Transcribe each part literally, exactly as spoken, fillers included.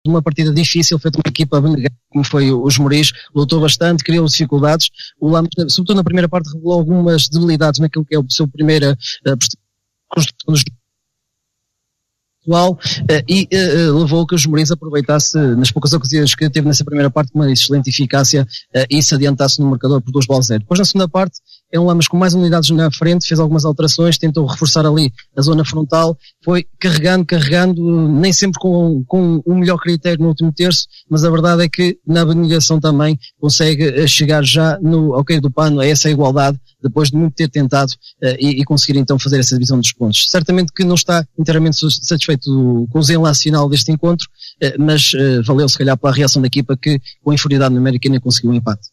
uma partida difícil, feita uma equipa abnegada, como foi os Moris, lutou bastante, criou dificuldades. O Lamas, sobretudo na primeira parte, revelou algumas debilidades naquilo que é o seu primeira uh, construção dos atual, uh, e uh, levou que os Moris aproveitasse nas poucas ocasiões que teve nessa primeira parte uma excelente eficácia uh, e se adiantasse no marcador por duas bolas zero. Depois na segunda parte é um Lamas com mais unidades na frente, fez algumas alterações, tentou reforçar ali a zona frontal, foi carregando, carregando, nem sempre com, com o melhor critério no último terço, mas a verdade é que na abnegação também consegue chegar já no ao cair do pano a essa igualdade, depois de muito ter tentado uh, e, e conseguir então fazer essa divisão dos pontos. Certamente que não está inteiramente satisfeito com o desenlace final deste encontro, uh, mas uh, valeu se calhar pela reação da equipa que com a inferioridade numérica nem conseguiu um empate.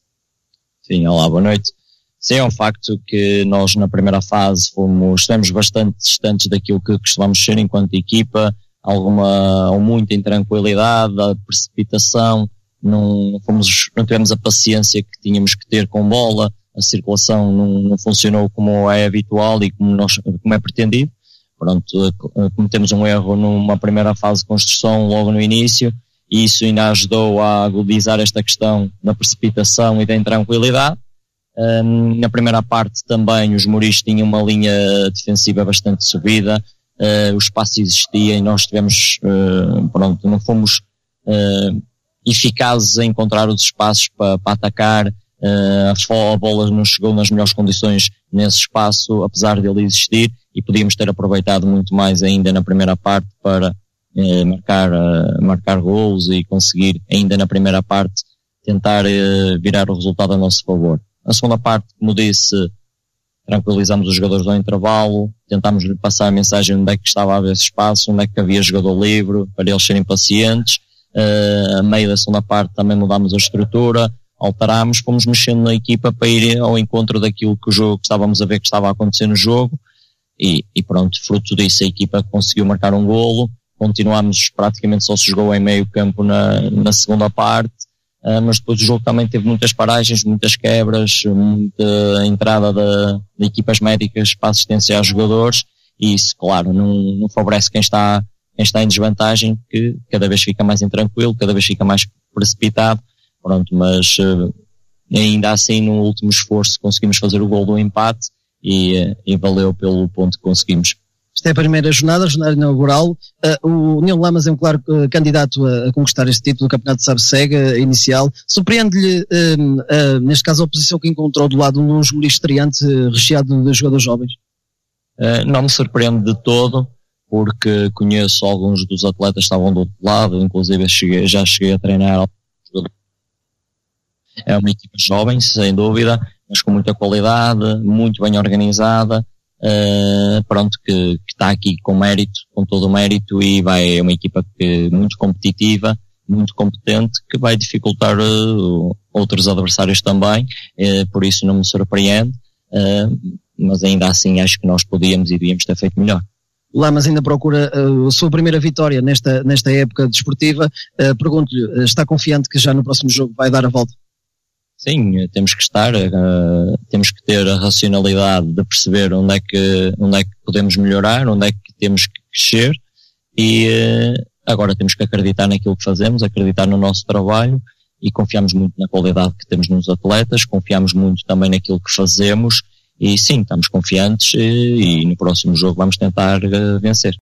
Sim, olá, boa noite. Sim, é um facto que nós na primeira fase fomos, estivemos bastante distantes daquilo que costumamos ser enquanto equipa, alguma ou muita intranquilidade, a precipitação, não, fomos, não tivemos a paciência que tínhamos que ter com bola, a circulação não, não funcionou como é habitual e como, nós, como é pretendido. Pronto, cometemos um erro numa primeira fase de construção logo no início e isso ainda ajudou a agudizar esta questão da precipitação e da intranquilidade. Um, na primeira parte também os Moris tinham uma linha defensiva bastante subida, uh, o espaço existia e nós tivemos, uh, pronto, não fomos uh, eficazes em encontrar os espaços para, para atacar, uh, a bola não chegou nas melhores condições nesse espaço, apesar dele existir, e podíamos ter aproveitado muito mais ainda na primeira parte para uh, marcar, uh, marcar golos e conseguir ainda na primeira parte tentar uh, virar o resultado a nosso favor. Na segunda parte, como disse, tranquilizamos os jogadores ao intervalo, tentámos lhe passar a mensagem onde é que estava a haver esse espaço, onde é que havia jogador livre, para eles serem pacientes. Uh, a meio da segunda parte também mudámos a estrutura, alterámos, fomos mexendo na equipa para ir ao encontro daquilo que o jogo que estávamos a ver que estava a acontecer no jogo e, e pronto, fruto disso a equipa conseguiu marcar um golo, continuámos, praticamente só se jogou em meio campo na, na segunda parte. Uh, mas depois o jogo também teve muitas paragens, muitas quebras, muita entrada de, de equipas médicas para assistência aos jogadores e isso, claro, não, não favorece quem está, quem está em desvantagem, que cada vez fica mais intranquilo, cada vez fica mais precipitado, pronto, mas uh, ainda assim no último esforço conseguimos fazer o gol do empate e, uh, e valeu pelo ponto que conseguimos. Esta é a primeira jornada, a jornada inaugural. Uh, o União de Lamas é um claro uh, candidato a, a conquistar este título do Campeonato de Sabsega uh, inicial. Surpreende-lhe, uh, uh, neste caso, a oposição que encontrou do lado de um Moris estreante uh, recheado de jogadores jovens? Uh, não me surpreende de todo, porque conheço alguns dos atletas que estavam do outro lado, inclusive cheguei, já cheguei a treinar. É uma equipa jovem, sem dúvida, mas com muita qualidade, muito bem organizada. Uh, pronto, que, que está aqui com mérito, com todo o mérito e vai, é uma equipa que, muito competitiva, muito competente, que vai dificultar uh, outros adversários também, uh, por isso não me surpreende, uh, mas ainda assim acho que nós podíamos e devíamos ter feito melhor. Lamas ainda procura uh, a sua primeira vitória nesta, nesta época desportiva. Uh, pergunto-lhe, está confiante que já no próximo jogo vai dar a volta? Sim, temos que estar, uh, temos que ter a racionalidade de perceber onde é que, onde é que podemos melhorar, onde é que temos que crescer e uh, agora temos que acreditar naquilo que fazemos, acreditar no nosso trabalho e confiamos muito na qualidade que temos nos atletas, confiamos muito também naquilo que fazemos e sim, estamos confiantes e, e no próximo jogo vamos tentar uh, vencer.